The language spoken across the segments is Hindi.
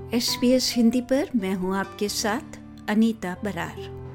SBS हिंदी पर मैं हूं आपके साथ अनीता बरार।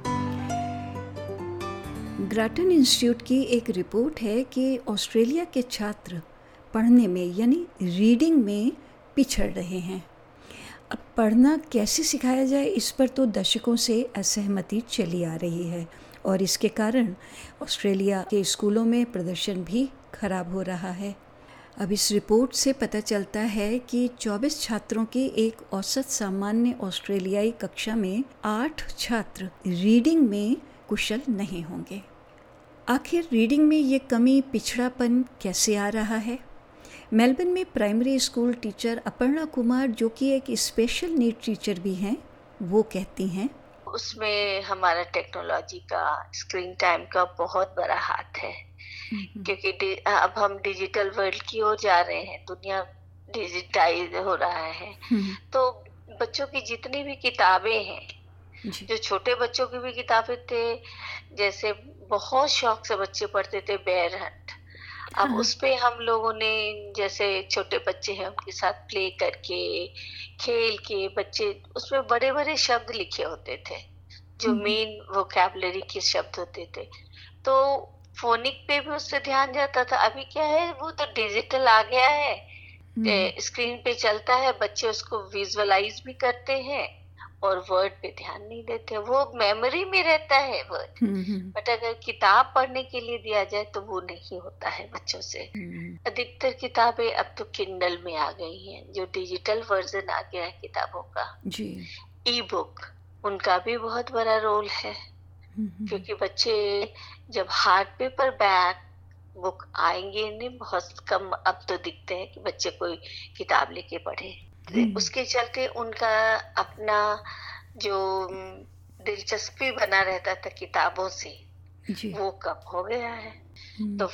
ग्राटन इंस्टीट्यूट की एक रिपोर्ट है कि ऑस्ट्रेलिया के छात्र पढ़ने में यानी रीडिंग में पिछड़ रहे हैं। अब पढ़ना कैसे सिखाया जाए, इस पर तो दशकों से असहमति चली आ रही है और इसके कारण ऑस्ट्रेलिया के स्कूलों में प्रदर्शन भी खराब हो रहा है। अब इस रिपोर्ट से पता चलता है कि 24 छात्रों की एक औसत सामान्य ऑस्ट्रेलियाई कक्षा में 8 छात्र रीडिंग में कुशल नहीं होंगे। आखिर रीडिंग में ये कमी, पिछड़ापन कैसे आ रहा है? मेलबर्न में primary school teacher Aparna Kumar, जो कि एक स्पेशल नीड टीचर भी हैं, वो कहती हैं, उसमें हमारा टेक्नोलॉजी का, स्क्रीन टाइम का बहुत बड़ा हाथ है, क्योंकि अब हम डिजिटल वर्ल्ड की ओर जा रहे हैं, दुनिया डिजिटाइज हो रहा है। तो बच्चों की जितनी भी किताबें हैं, जो छोटे बच्चों की भी किताबें थे, जैसे बहुत शौक से बच्चे पढ़ते थे बेयर हंट, अब उस पे हम लोगों ने, जैसे छोटे बच्चे हैं उनके साथ प्ले करके, खेल के, बच्चे उसमें बड़े बड़े शब्द लिखे होते थे जो मेन वोकैबुलरी के शब्द होते थे, तो फोनिक पे भी उससे ध्यान जाता था। अभी क्या है, वो तो डिजिटल आ गया है, स्क्रीन पे चलता है, बच्चे उसको विजुअलाइज भी करते हैं और वर्ड पे ध्यान नहीं देते, वो मेमोरी में रहता है वर्ड, बट अगर किताब पढ़ने के लिए दिया जाए तो वो नहीं होता है बच्चों से। अधिकतर किताबें अब तो किंडल में आ गई हैं, जो डिजिटल वर्जन आ गया है किताबों का जी। ई बुक, उनका भी बहुत बड़ा रोल है, क्योंकि बच्चे जब हार्ड पेपर बैक बुक आएंगे, नहीं बहुत कम अब तो दिखते हैं कि बच्चे कोई किताब लेके पढ़े। उसके चलते उनका अपना जो दिलचस्पी बना रहता था किताबों से जी। वो कम हो गया है, तो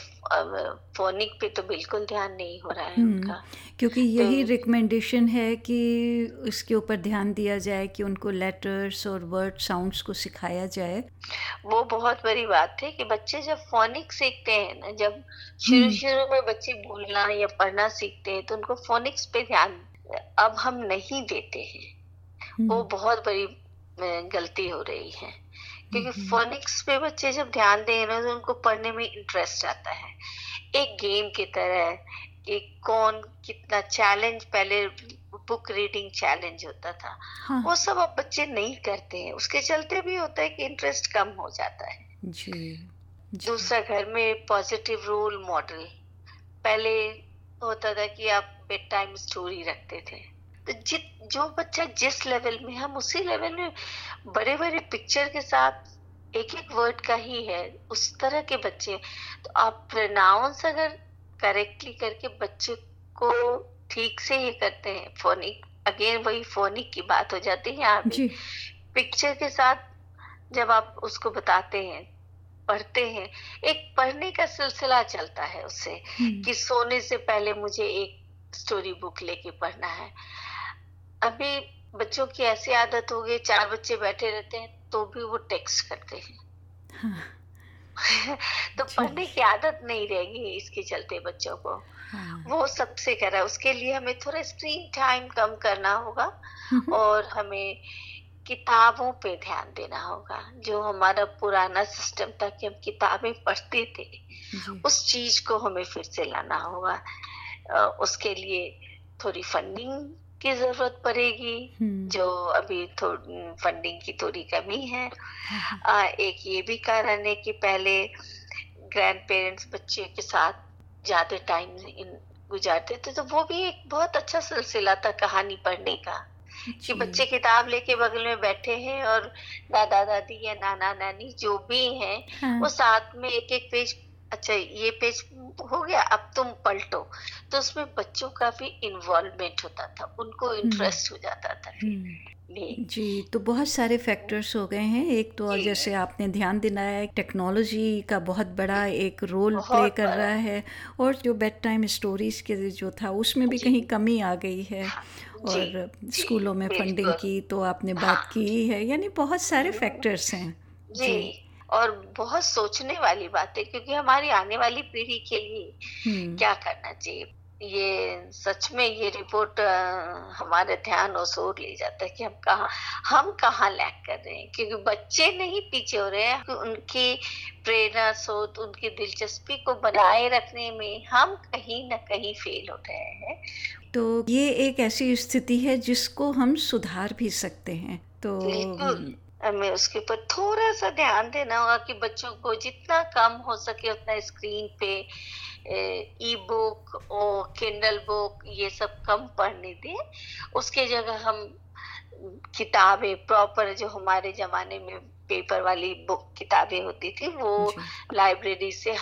फोनिक पे तो बिल्कुल ध्यान नहीं हो रहा है उनका, क्योंकि यही रिकमेंडेशन है कि इसके ऊपर ध्यान दिया जाए कि उनको लेटर्स और वर्ड साउंड्स को सिखाया जाए। वो बहुत बड़ी बात है कि बच्चे जब फोनिक सीखते हैं ना, जब शुरू में बच्चे बोलना या पढ़ना सीखते हैं, तो उनको फोनिक्स पे ध्यान अब हम नहीं देते हैं, वो बहुत बड़ी गलती हो रही है, क्योंकि फोनिक्स पे बच्चे जब ध्यान दें ना, तो उनको पढ़ने में इंटरेस्ट आता है, एक गेम की तरह कि कौन कितना चैलेंज, पहले बुक रीडिंग चैलेंज होता था, हाँ। वो सब अब बच्चे नहीं करते हैं, उसके चलते भी होता है कि इंटरेस्ट कम हो जाता है जी। दूसरा, घर में पॉजिटिव रोल मॉडल, पहले होता था कि आप बेड टाइम स्टोरी रखते थे, तो जो बच्चा जिस लेवल में, हम उसी लेवल में बड़े बड़े पिक्चर के साथ एक एक वर्ड का ही है, उस तरह के बच्चे, तो आप प्रोनाउंस अगर करेक्टली करके बच्चे को ठीक से ही करते हैं, फोनिक, अगेन वही फोनिक की बात हो जाती है यहाँ भी, पिक्चर के साथ जब आप उसको बताते हैं, पढ़ते हैं, एक पढ़ने का सिलसिला चलता है उससे, कि सोने से पहले मुझे एक स्टोरी बुक लेके पढ़ना है। अभी बच्चों की ऐसी आदत हो गई, 4 बच्चे बैठे रहते हैं तो भी वो टेक्स्ट करते हैं, हाँ। तो पढ़ने की आदत नहीं रहेगी इसके चलते बच्चों को, हाँ। वो सबसे कह रहा है, उसके लिए हमें थोड़ा स्क्रीन टाइम कम करना होगा और हमें किताबों पे ध्यान देना होगा। जो हमारा पुराना सिस्टम था कि हम किताबें पढ़ते थे, उस चीज को हमें फिर से लाना होगा। उसके लिए थोड़ी फंडिंग की जरूरत पड़ेगी, जो अभी फंडिंग की थोड़ी कमी है। एक ये भी कारण है कि पहले ग्रैंड पेरेंट्स बच्चे के साथ ज्यादा टाइम गुजारते थे, तो वो भी एक बहुत अच्छा सिलसिला था कहानी पढ़ने का, कि बच्चे किताब लेके बगल में बैठे हैं और दादा दादी या नाना नानी जो भी हैं, हाँ। वो साथ में एक एक पेज, अच्छा ये पेज हो गया, अब तुम पलटो, तो उसमें बच्चों का भी इन्वॉल्वमेंट होता था, उनको इंटरेस्ट हो जाता था जी। तो बहुत सारे फैक्टर्स हो गए हैं। एक तो जैसे आपने ध्यान दिलाया है, टेक्नोलॉजी का बहुत बड़ा एक रोल प्ले कर रहा है, और जो बेड टाइम स्टोरीज के जो था उसमें भी कहीं कमी आ गई है, और स्कूलों में फंडिंग की तो आपने बात की ही है, यानी बहुत सारे फैक्टर्स हैं जी। और बहुत सोचने वाली बात है, क्योंकि हमारी आने वाली पीढ़ी के लिए क्या करना चाहिए। ये सच में ये रिपोर्ट हमारे ध्यान और जोर ले जाता है कि हम कहाँ लैग कर रहे हैं, क्योंकि बच्चे नहीं पीछे हो रहे हैं, उनकी प्रेरणा स्रोत, उनकी दिलचस्पी को बनाए रखने में हम कहीं ना कहीं फेल हो रहे हैं। तो ये एक ऐसी स्थिति है जिसको हम सुधार भी सकते हैं। तो बिल्कुल, हमें उसके ऊपर थोड़ा सा ध्यान देना होगा कि बच्चों को जितना कम हो सके उतना स्क्रीन पे ई बुक और किंडल बुक ये सब कम पढ़ने दें। उसके जगह हम किताबें प्रॉपर, जो हमारे जमाने में पेपर वाली बुक किताबें होती थी, वो लाइब्रेरी से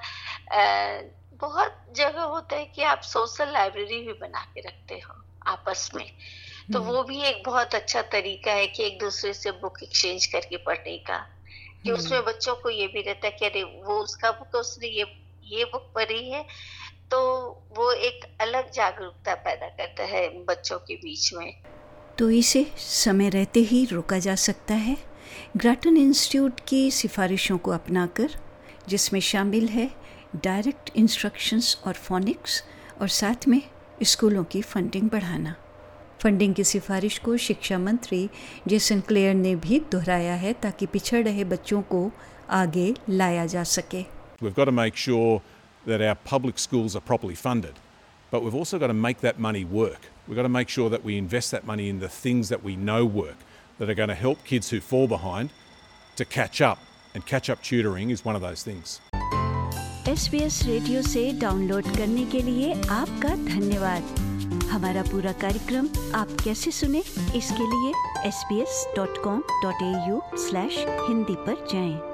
बहुत जगह होता है कि आप सोशल लाइब्रेरी भी बना के रखते हो आपस में, तो वो भी एक बहुत अच्छा तरीका है कि एक दूसरे से बुक एक्सचेंज करके पढ़ने का, कि उसमें बच्चों को ये भी रहता है कि अरे वो उसका बुक, उसने ये बुक पढ़ी है, तो वो एक अलग जागरूकता पैदा करता है बच्चों के बीच में। तो इसे समय रहते ही रोका जा सकता है ग्राटन इंस्टीट्यूट की सिफारिशों को अपनाकर, जिसमें शामिल है डायरेक्ट इंस्ट्रक्शंस और फोनिक्स, और साथ में स्कूलों की फंडिंग बढ़ाना। फंडिंग की सिफारिश को शिक्षा मंत्री जेसन क्लेयर ने भी दोहराया है ताकि पिछड़ रहे बच्चों को आगे लाया जा सके। We've got to make sure that our public schools are properly funded, but we've also got to make that money work. We've got to make sure that we invest that money in the things that we know work, that are going to help kids who fall behind to catch up, and catch-up tutoring is one of those things. SBS radio से डाउनलोड करने के लिए आपका धन्यवाद। हमारा पूरा कार्यक्रम आप कैसे सुने, इसके लिए sbs.com.au/hindi पर जाएं।